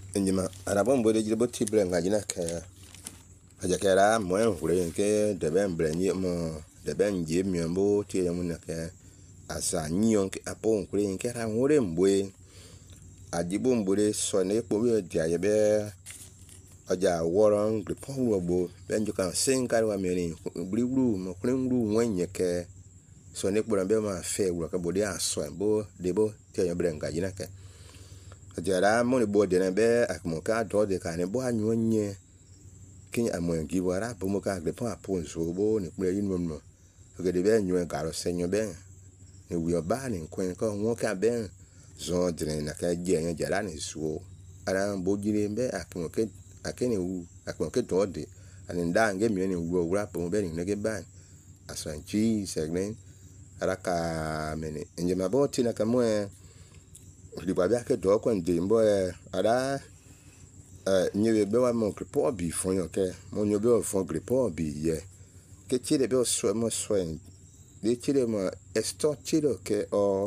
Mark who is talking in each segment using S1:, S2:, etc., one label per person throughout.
S1: Njima arabon bode jibo tibre ngajina ke ajakera mo enhure ke de ben brenye mo de ben je mi mbo ti ya mun ke asa nyon ke apon kure ke ra ngore mbwe ajibo mbure so ne po wi dia ye be aja woron gbe pon wo gbo ben ju kan sin kar wa meri gburu mo kure ngru wenye ke so ne po be ma fe wo ka bode aso bo de bo ti ya bre ngajina ke ajara mo ne bode na be akmo ka do de ka ne bo anyonye kin amon gi wara bo mo ka gbe pon apon so bo ne kure yin mo ke de be nyo ga ro senyo be ne wi oba ni kwen ko won ka be zo dre na ka je yan jara ni so ara bo jire be akmo ke akene wu akmo ke do de ani nda nge mi ni wo wura po be ni ne ge ban asan chi segmen ara ka meni nje ma bo ti na ka mo di ba bia ke do ko ndi mbo ara nyewe be wa mo report bi fon yo ke mo nyo be fon report bi ye ke chire be so mo so de chire mo esto chire ke o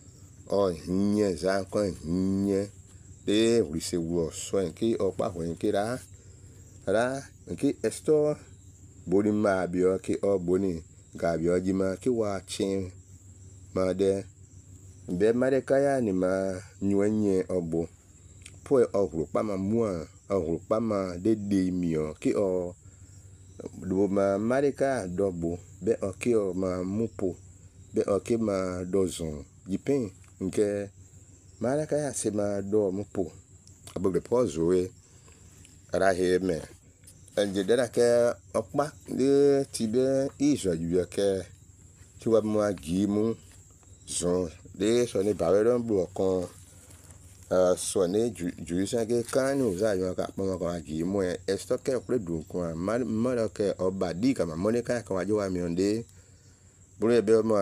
S1: nye za ko nye de wi se wo so ke o pa ho ke ra ke esto boni ma bi o ke o boni ga bi o ji ma ke wa chin ma de be mare kaya ni ma nywenye obo po ohuru pa ma mua ohuru pa ma de mi o ki o do ma mare ka dobo be o ki o ma mupo be o ki ma dozon dipin nke mare kaya se ma do mupo abo be pozo e ara he me anje de na ke opa de tibe iso ju ke ti wa mo agi mu zo de so ni ba we don bu okon so ne ju sa ke kanu za yo ka pon ko agi mo esto ke pre du ko ma ke obadi ka ma mo ne ka wa jo wa mi onde buru be mo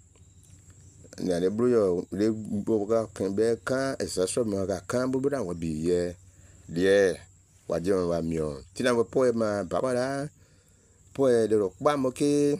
S1: na le buru yo le bo ka kan be kan esa so mo ka kan bu da wa bi ye die wa jo wa mi o ti na po ma baba la po de ro pa mo ke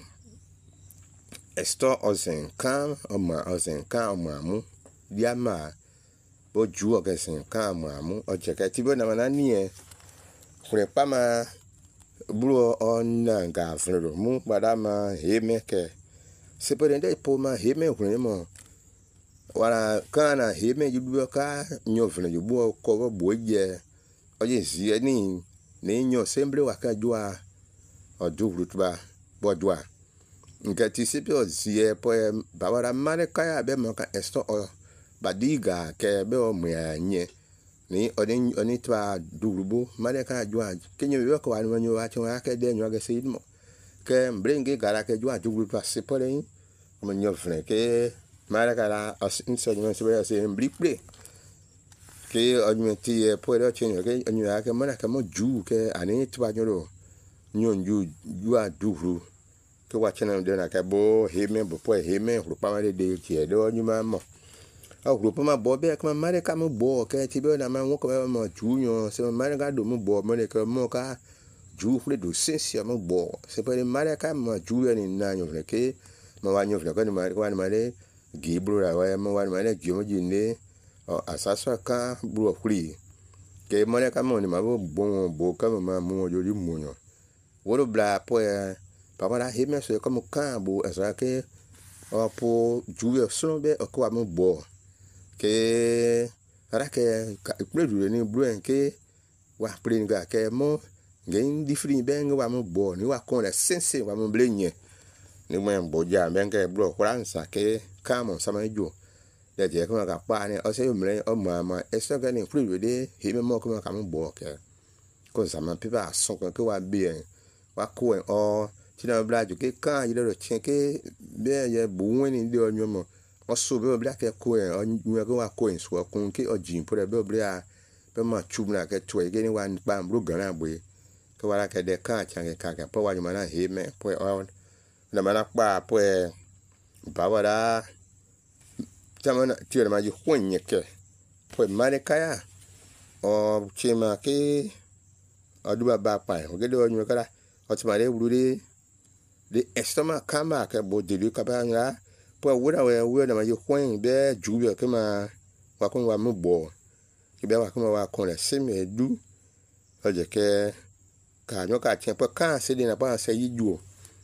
S1: esto ozen kan o ma mu dia ma bo ju o ke sen kan ma mu o je ke ti bo na na ni e kure pa ma buru o na ga fro mu pada ma he me ke se po de po ma he me kure mo wala kana he me ju bu ka nyo fro ju bu ko bo je o je si ni nyo semble wa ka jua o du rutba bo jua nke ti sipi o zie po bawara mare kaya be mo ka esto o badiga ke be o nye ni oni twa durubo mare ka jua kenyo be ko anu nyo wa chwa ke de nyo ga sidmo ke mbringi gara ke jua duru twa sipole mo nyo fre ke mare ka la inso nyo se mbriple ke onyo ti po ro chenyo ke onyo ya ke mara ka mo ju ke ani twa nyo jua duru ke wa chena de na ka bo heme bo po heme ru pa mare de ti e do nyuma mo a ru pa ma bo be ka mare ka mo bo ke ti be na ma wo ko mo ju nyo se mare ga do mo bo mo ne ka mo ka ju fle do sensia mo bo se pe mare ka mo ju ni na nyo ke mo wa nyo ko ni mare gi bru ra wa mo wa mare gi mo ji ne o asasa ka bru fri ke mo ne ka mo ni ma bo ka ma mo jo ju mo nyo wo bla po papa la heme so comme kan bo asa ke o po juwe so be o ko amu bo ke ara ke pre du ni bluen ke wa pre nga ke mo ngen different be nga wa mu bo ni wa kon la sense wa mu blenye ni mo en bo ja be nga bro fransa ke kamo sama jo de je ko ka pa ni o se mre o ma eso ga ni pre du de heme mo ko ka mu bo ke ko sama pipa so ko wa bien wa ko o tina bla ju ke kan ile ro chen ke be ye bu wen ni de onyo mo o so be bla ke ko e onyo ke wa ko en so kun ke o jin pore be bla be ma chu na ke to e ni wa pa mbru gan agbe ke wa ke de kan chan ke ka po wa ju ma na he me po o na ma na pa po e ba wa da tamana ti ma ju hwanye ke po ma ne kaya o chema ke aduba ba pa o ke de onyo kala o ti ma le wuru de estoma kama ke bo de ka ba nga po wura we na ma je hwen be ju be ke ma wa kon wa mu bo ke be wa kuma wa kon le se me du o je ke ka nyo ka chen po ka se de na pa se yi ju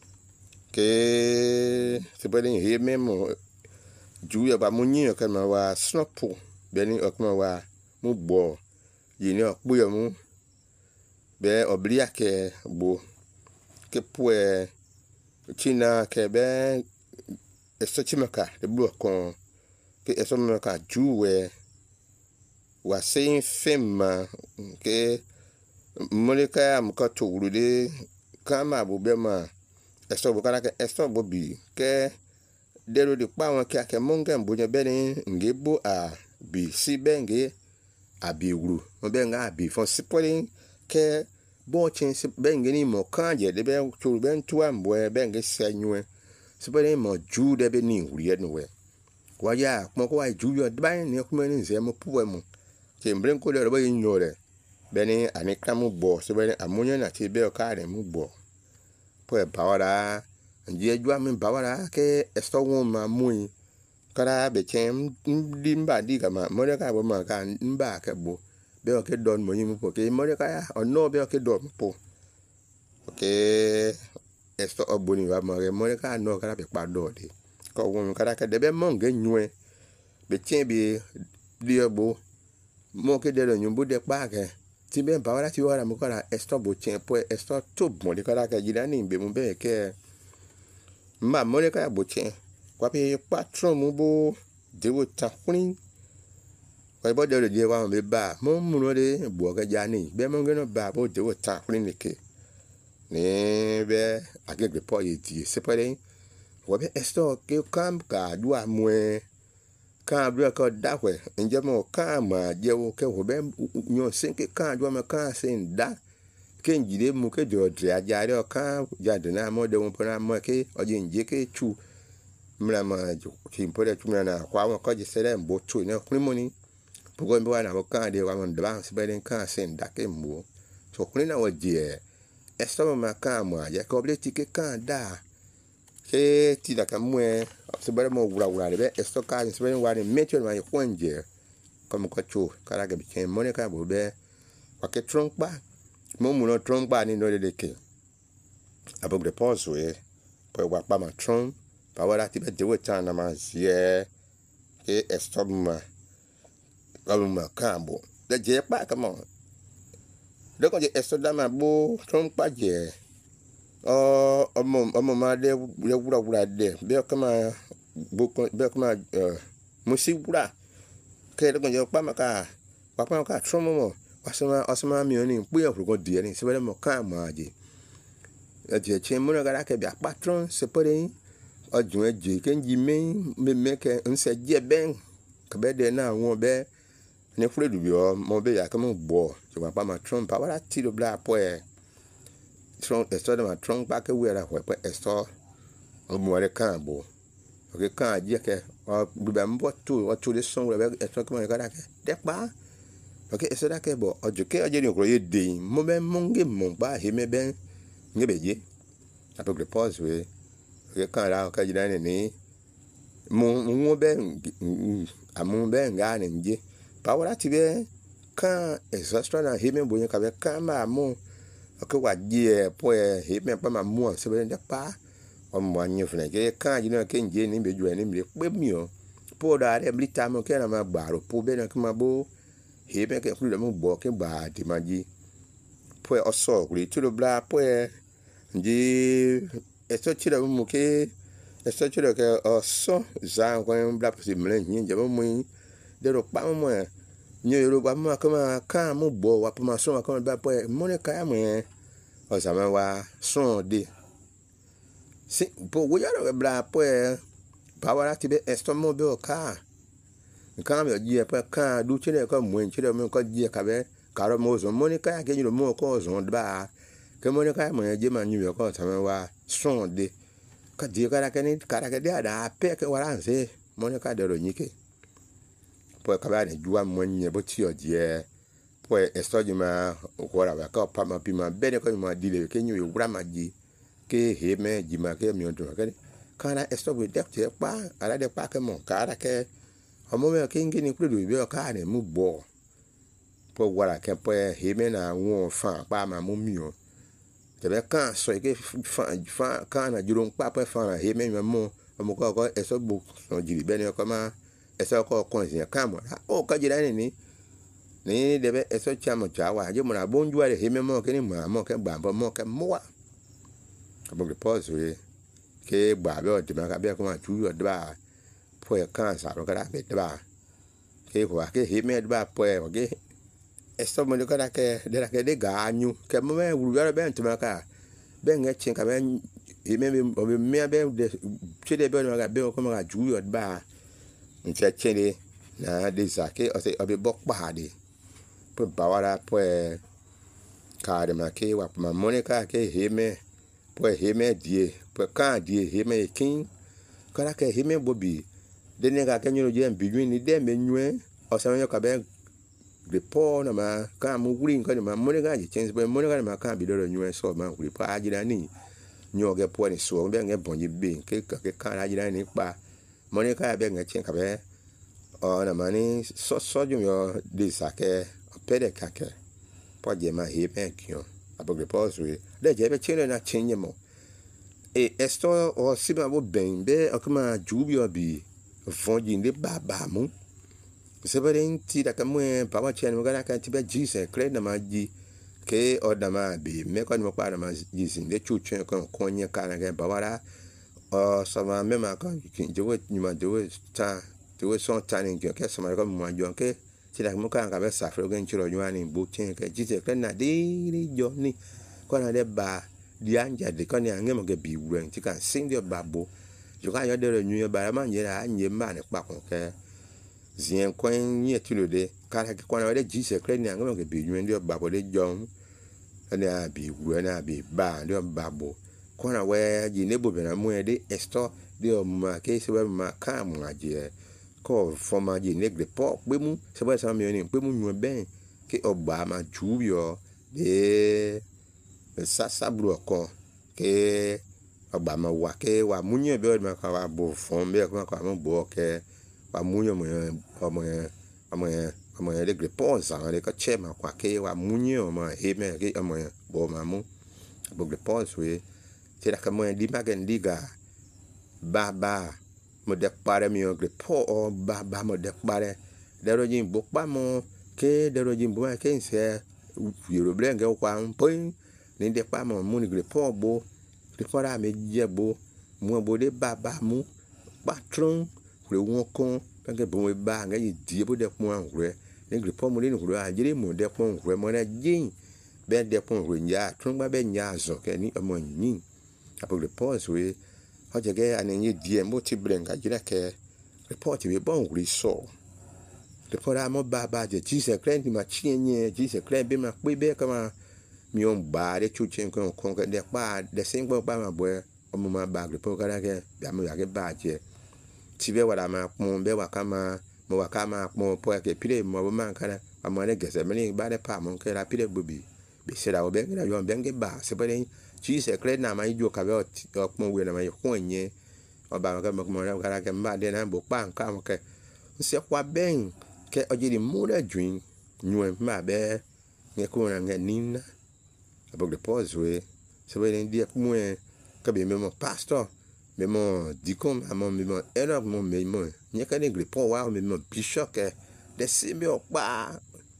S1: ke se be ni he me mo ju ya ba mo nyi ka ma wa snopo be ni o kuma wa mu gbo yi ni o pu yo mu be oblia ke bo ke pue china ke be eso chimaka de bu kon ke eso maka juwe wa sein fema ke moleka am ka turude kama bo be ma eso bo kana ke eso bo bi ke dero de pa won ke monga bo je be ni ngebo a bi si benge abi wuru mo be nga abi fon sipolin ke bo chen si benge ni mo kanje de be turu ben tuwa mbo benge senwe sipolin mo ju de be ni wuri no we wa ya mo ko wa ju yo de ba ni kuma ni ze mo puwe mo che mbren ko de ro ba yin yore be ni ani kamu bo sipolin amunyo na ti be o ka re mu bo po e bawara nje ju amin bawara ke esto won ma mui kara be chen dimba di kama mo de ka bo ma ka mba ke bo be o ke don mo yin po ke mo de ka ya o no be o ke don po ke esto obuni wa mo de ka no kara be pa do de ko won kara ka de be mo nge nyue be chen bi di obo mo ke de lo nyumbu de pa ke ti be bawara ti wara mo kara esto bo chen po esto to mo de kara ka jira ni be mo be ke ma mo de ka bo chen kwa pe patron mo bo de wo ta kunin kwa bo de de wa me ba mo mu no de bo ka ja ni be mo ngeno ba bo de wo ta kunin ne ke ne be agege po ye ti se pare wo be esto ke kam ka dua mwe ka dua ko da we nje mo ka ma je wo ke wo be nyo sin ke ka dua ma ka sin da ke njide mu ke de odre ajare o ka ja de na mo de wo po na mo ke o je nje ke chu mla ma ki mpore tu na kwa mo ko je sele mbo tu ne krimoni pogo mbo na mo ka de wa mo de ba se be den ka sin da ke mbo so kuni na wo je esto ma ka mo ya ko ble ti ke ka da ke ti da ka mwe se be mo wura de esto ka se be wa ni metio ma yo konje como ko chu kara ga bi ken mo ne ka bo be wa ke trompa mo mu no trompa ni no de ke abo de pause we po wa pa ma trompa Pawara ti be de wo ta na ma ye ke stop ma kambo de je pa kamo de ko je stop da ma bo tron pa je omo ma de wura de be kama bo be kama musi wura ke de ko je pa ma ka tron mo wasama mi oni pu ya ko de ni se be mo ka ma je je che mo na ga ke bi patron se pore ọjùn ẹjẹ kenji me ke nse je ben ke be de na won be ni fredu bi o mo be ya ke mo gbo so pa ma Trump pa wala ti do bla po e Trump esto de ma Trump pa ke we ra ho pe esto o mo re kan bo o ke kan je ke o bi ba mbo tu o tu le son we esto ke mo ka da ke de pa o ke esto da ke bo oju ke oje ni ko ye de mo be mo nge mo ba he me ben nge be je apo ke pause we ke kan ra ka jira ni mo be amu be nga ni nje pa wala ti be kan extra na he me bo yen ka be kan ma mu o ke wa je po e he me pa ma mu se be de pa o mo anyo fune ke kan jina ke nje ni be ju ni mi pe mi o po da re bli ta mo ke na ma gba ro po be na ke ma bo he me ke ku le mo gbo ke gba di ma ji po e o so ri tu do bla po e nje esto chira mu ke esto chira ke oso za ko bla posi mle nyin je mo de ro pa mo nyo ro ba mo ka mo bo wa pa ma so ka ba po mo ne ka mo o za ma wa so de si po wo ya ro bla po pa wa ti be esto mo be o ka me ji e pa ka du chire ko mo chire mo ko ji ka be ka ro mo zo mo ne ka ke ni mo ko zo ba ke mo ne ka mo je ma nyu ko za ma wa son de ka di kara ke de ada pe ke wara nse mo ne ka de ro nyike po ka ba ne juwa mo nye bo ti oje po esto ji ma ko ra ba ka pa ma pi ma be ne ko ma di le ke nyu wura ma ji ke he me ji ma ke mi on to ke kana esto bi de te pa ala de pa ke mo kara ke omo me ke ngi ni kudu bi o ka ne mu bo po wala ke po heme na won fa pa ma mu mio te be kan so ke fa kan na jurun pa po fa heme mo ko eso bu so jiri be ne ko ma eso ko kon sin kan mo o ka jira ni debe eso chamo chawa je mo na bonju ale heme mo ke ni mo ke gba mo ke mo wa abo ke pause we ke gba be o te ma ka be ko ma chu yo ba po kan sa ro ka da be ba ke ko ke heme ba po ke eso mo ka da ke de ga anyu ke mo me wuru yo be ntuma ka be nge chin ka be heme o be me be de chede be no ga be ko ma chu yo ba nche chede na de sa ke o se o be bok ba de po bawara po ka de ma ke wa ma monica ke heme po heme die po ka die heme king kala ke heme bobi de ne ga ke nyu je mbi ni de me nyu o se yo ka be de po na ma ka mu green ko ni ma monica je change po monica ma ka bi do nyu so ma kuri pa ajira ni nyu ge po ni so be nge bonji be ke ka ajira ni pa monica be nge chen ka be o na mani so jum yo de sa ke pede kake po je ma hebe kyo abogre pause de je be chine na chinye mo esto o siba bo ben be akuma jubio bi fonji ndi baba mu sebere nti da kamwe papa chen mo gara ka ti be jise kre na ma ji ke o da ma bi me ko ni mo pa na ma ji sin de chuche ko konye kana ga bawara o sama me ma ka ki je wo ni ma de wo ta de wo son tanin ke sama ko mo anjo ke ti da mo ka be sa fro gen chiro yuani bu chen ke jise kre na de jo ni ko na de ba di anja de ko ni ange mo ge bi wuen ti kan sing de babo jo ka yo de nyu ba ma nye ra nye ma ne pa ko ke zien kwen nye ti lo de ka ke ko na de jise kre ni ange mo ge bi wuen de babo de jo na bi wuen na bi ba de babo ko na we ji ne bo be na mo de esto de o ma ke se we ma ka mo aje ko forma ji negre po pe mu se ba sa mi ni pe mu nyu ben ke ogba ma ju yo de sa bru ko ke ogba ma wa ke wa munye be ma ka wa bo fon be ko ka mo bo ke wa munye mo negre po sa le ka che ma kwa ke wa munye mo he me ke mo bo ma mu bo gre po we ti da ka mo di ma gen diga ba mo de pare mi o gre po o ba mo de pare de ro jin bo pa mo ke de ro jin bo ke nse yoro blenge o kwa point ni de pa mo mu ni gre po bo de pare me je bo mo bo de ba mu patron re won kon ke bo we ba nga yi die bo de po an re ni gre po mo ni ro a jire mo de po re mo na jin be de po re nya tron ba be nya zo ke ni mo yin apo gre po so we hoje ge anenye die mo ti brenga jira ke report we bon ri so report amo baba je jise krend ma chienye jise krend be ma pe be kama mi on ba de chuchen ko kon de pa de singbo pa ma boy o mo ma ba report kara ke ya mo ya ke ba je ti be wala ma pon be wa kama mo wa kama pon po ke pire mo bo man kara amo ne gese me ni ba de pa mo ke la pire bobi be sera o be ngira yo be nge ba se pare jise krend na ma ijo ka be o pon we na ma ko nye oba ka mo na kara ke mba de na bo pa nka mo ke se kwa ben ke ojiri mu da dwin nyu ma be nge ko na nge nina abo de pause we se we ndi mu ka be me mo pastor me mo dicom amo me mo era mo me mo nye ka ne gre po wa me mo bishop ke de se me o pa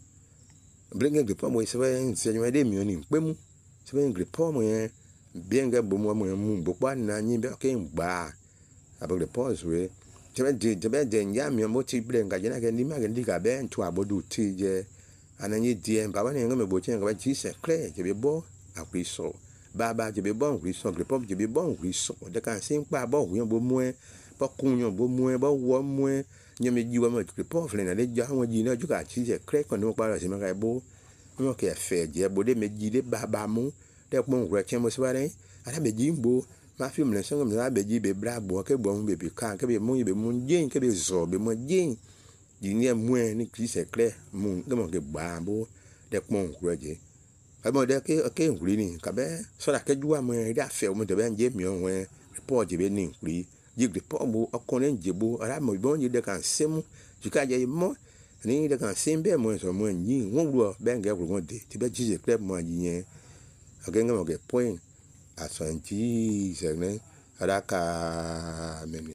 S1: bring gre po mo se we se nyu de mi oni pe mu se we gre po mo bien ga bo mo mu bo pa na nyi be ke ngba abo de pause we tebe de nya mi mo ti brenga jena ke ni ma ke ndi ka be ntu abodu ti je ananyi die ba ba ne ngame bo chen ka ba ji se kre je be bo akriso baba je be bo akriso gre pop je be bo akriso de kan sin pa bo hu bo mu bo kun yo bo mu bo wo mu nyame ji wa mo gre pop le na le ja won ji na ju ka ji se kre ko no pa ra se ma ka bo mo ke fe je bo de me ji de baba mu de pon gre chen mo se ba ne ara be ji mbo ma film le sangam na be ji be bra bo ke bo mu be kan ke be mu jin ke be zo be mo jin ji ni mu ni ki se kre mu ke mo ke ba bo de pon gre je amo de ke nguri ni ka be so da ke juwa mo da fe mo de be nje mi o wen report je be ni nguri ji report bo okon nje bo ara mo bo nje de kan semu ju ka je mo ni de kan simbe mo so mo ni won ru ben ge ru de ti be ji club mo yin agenga mo ge point asanti segne adaka